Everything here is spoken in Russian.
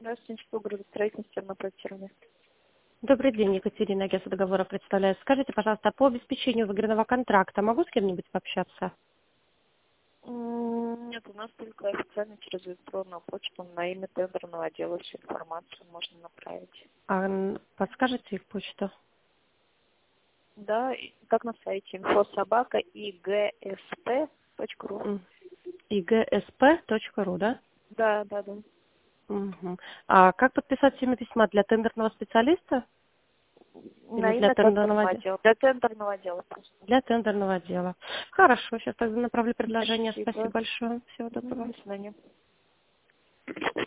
Здравствуйте, Институт градостроительства и термопроектирования. Добрый день, Екатерина, агентство договора представляет. Скажите, пожалуйста, по обеспечению выигранного контракта могу с кем-нибудь пообщаться? Нет, у нас только официально через электронную почту на имя тендерного отдела всю информацию можно направить. Подскажете их почту? Да, как на сайте info@igsp.ru. igsp.ru, да? Да, да, да. Мгм. А как подписать имя письма для тендерного специалиста или На для имя тендерного тендерного отдела? отдела. Для тендерного отдела просто. Для тендерного отдела. Хорошо, сейчас тогда направлю предложение. Спасибо Спасибо. большое. Всего До доброго. свидания.